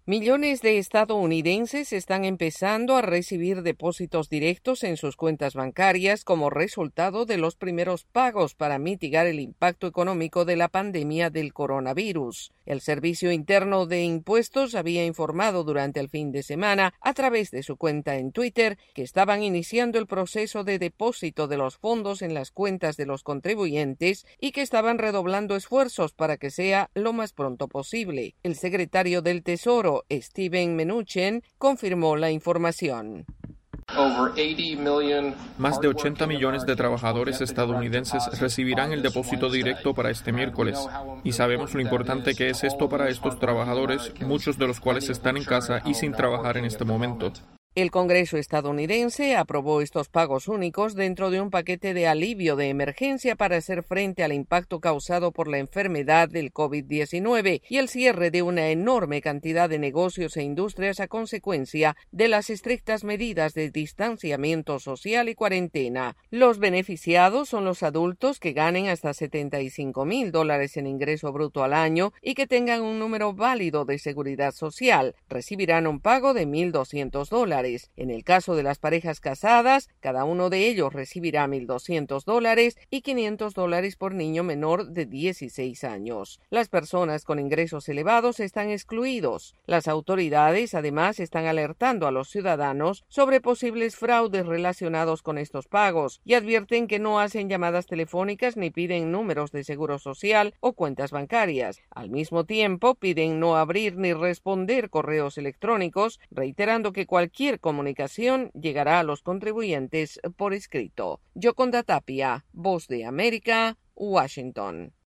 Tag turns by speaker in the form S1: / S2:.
S1: Millones de estadounidenses están empezando a recibir depósitos directos en sus cuentas bancarias como resultado de los primeros pagos para mitigar el impacto económico de la pandemia del coronavirus. El Servicio Interno de Impuestos había informado durante el fin de semana, a través de su cuenta en Twitter, que estaban iniciando el proceso de depósito de los fondos en las cuentas de los contribuyentes y que estaban redoblando esfuerzos para que sea lo más pronto posible. El secretario del Tesoro, Steven Mnuchin, confirmó la información.
S2: Más de 80 millones de trabajadores estadounidenses recibirán el depósito directo para este miércoles. Y sabemos lo importante que es esto para estos trabajadores, muchos de los cuales están en casa y sin trabajar en este momento.
S1: El Congreso estadounidense aprobó estos pagos únicos dentro de un paquete de alivio de emergencia para hacer frente al impacto causado por la enfermedad del COVID-19 y el cierre de una enorme cantidad de negocios e industrias a consecuencia de las estrictas medidas de distanciamiento social y cuarentena. Los beneficiados son los adultos que ganen hasta $75,000 en ingreso bruto al año y que tengan un número válido de seguridad social. Recibirán un pago de $1,200. En el caso de las parejas casadas, cada uno de ellos recibirá $1,200 y $500 por niño menor de 16 años. Las personas con ingresos elevados están excluidos. Las autoridades además están alertando a los ciudadanos sobre posibles fraudes relacionados con estos pagos y advierten que no hacen llamadas telefónicas ni piden números de seguro social o cuentas bancarias. Al mismo tiempo, piden no abrir ni responder correos electrónicos, reiterando que cualquier comunicación llegará a los contribuyentes por escrito. Yoconda Tapia, Voz de América, Washington.